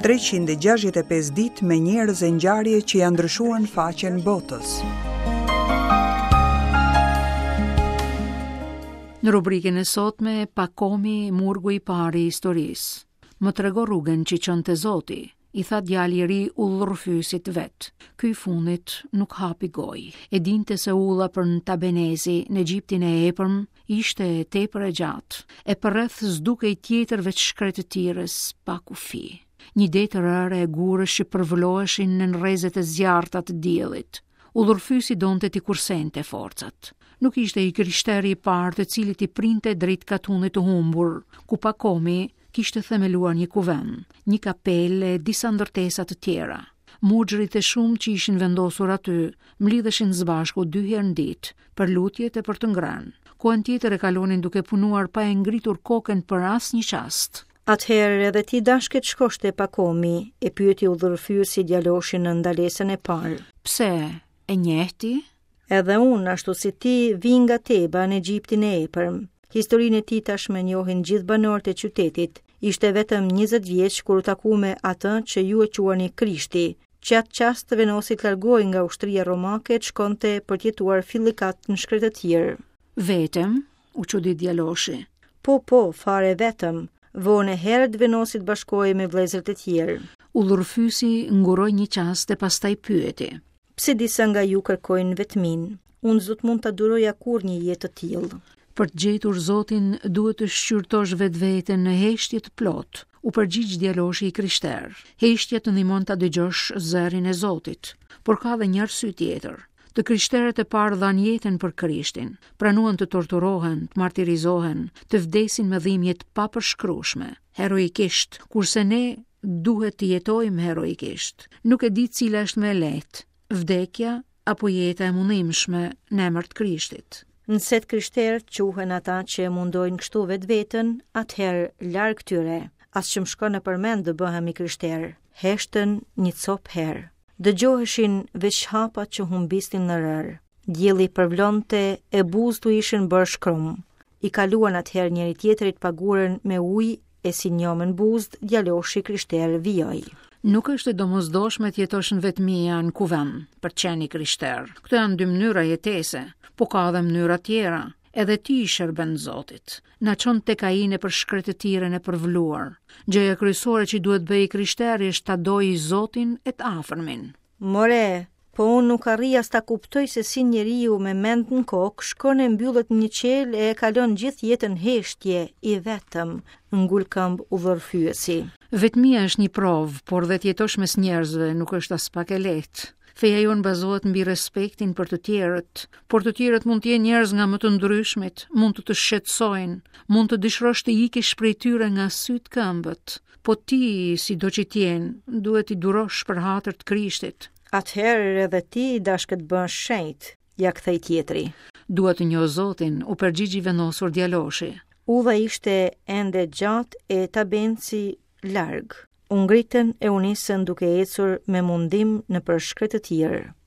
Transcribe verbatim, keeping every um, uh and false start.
treqind e gjashtëdhjetë e pesë ditë me njerëz e ngjarje që ja ndryshuan faqen botës. Në rubrikën e sotme, Pakomi, murgu i parë i historisë. Më trego rrugën që qënte Zoti, i tha djali i ri udhërfysit vet. Ky fundit nuk hapi gojë. E dinte se ulla për në Tabenezi, në Egjiptin e epërm, ishte tepër e gjatë, e përreth s'dukej tjetër veç shkretëtirës pa kufi. Një detë rëre e gurës që përvëloheshin në rrezet e zjarta të diellit. Udhërfysi donte t'i kursente forcat. Nuk ishte i krishteri i parë të cilit i printe drejt katunit të humbur, ku Pakomi kishte themeluar një kuvend, një kapelë e disa ndërtesa të tjera. Muxhrit e shumë që ishin vendosur aty, mlidheshin së bashku dy herë në ditë, për lutjet e për të ngrënë. Kohën tjetër e kalonin duke punuar pa e ngritur kokën për asnjë çast. Atëherë edhe ti dashke të shkosh te Pakomi, e pyeti udhërfyesi djaloshin në ndalesën e parë. Pse, e njehti? Edhe unë, ashtu si ti, vi nga Teba në Egjiptin e epërm. Historinë e tij tashmë njohin gjithë banorët e qytetit. Ishte vetëm njëzet vjeç kur u taku me atë që ju e quani Krishti, që atë qast venosi të largohej nga ushtria romake e shkonte për të jetuar fillikat në shkretëtir. Vetëm, u çudi djaloshi. Po, po, fare vetëm. Vonë herët venosi të bashkohej me vëllezërt e tjerë. Udhërfysi nguroi një qast e pastaj pyeti. Pse disa nga ju kërkojnë vetmin? Unë zot mund ta duroja kur një jetë të tillë. Për të gjetur Zotin duhet të shqyrtosh vetveten në heshtje të plot, u përgjigj djaloshi i krishter. Heshtja të ndihmon ta dëgjosh zërin e Zotit, por ka edhe një arsye tjetër. Të krishterët e parë dhanë jetën për Krishtin, pranuan të torturohen, të martirizohen, të vdesin me dhimbje të papërshkrueshme, heroikisht, kurse ne duhet të jetojmë heroikisht. Nuk e di cila është më e lehtë, vdekja apo jeta e mundimshme në emër të Krishtit. Nëse të krishterët quhen ata që mundojnë kështu vetveten, atëherë larg tyre. As që më shkon në përmend të bëhemi krishterë. Heshtën një cop herë. Dëgjoheshin veç hapat që humbistin në rër. Dielli përvlonte e buzët u ishin bërë shkrum. I kaluan atëherë njëri tjetrit paguren me ujë e si njomën buzët, djaloshi krishterë vijoj. Nuk është e domosdoshme të jetosh në vetmia në kuvend për të qenë krishter. Këto janë dy mënyra jetese, po ka edhe mënyra tjera. Edhe ti i shërben Zotit. Na çon tek ai në për shkretëtirën e përvluar. Gjëja kryesore që duhet bëj kristeri është ta dojë Zotin e të afërmin. More, po unë nuk arrija s'ta kuptoj se si njeriu me mend në kokë shkon e mbyllet një qel e e kalon gjithë jetën heshtje i vetëm, ngul këmb udhërfyesi. Vetmia është një provë, por dhe të jetosh mes njerëzve nuk është as pak e lehtë. Feja jonë bazohet mbi respektin për të tjerët, por të tjerët mund të jenë njerëz nga më të ndryshmit, mund të të shqetësojnë, mund të dëshirosh të ikësh prej tyre nga syt këmbët, po ti, sido që t'jenë, duhet i durosh për hatër të Krishtit. Atëherë edhe ti dashke të bësh shenjt, ja kthej tjetri. Duhet të njoh Zotin, u përgjigj i vendosur djaloshi. Udha ishte ende gjatë e Tabenci larg. U ngritën e u nisën duke ecur me mundim në përshkretëtir.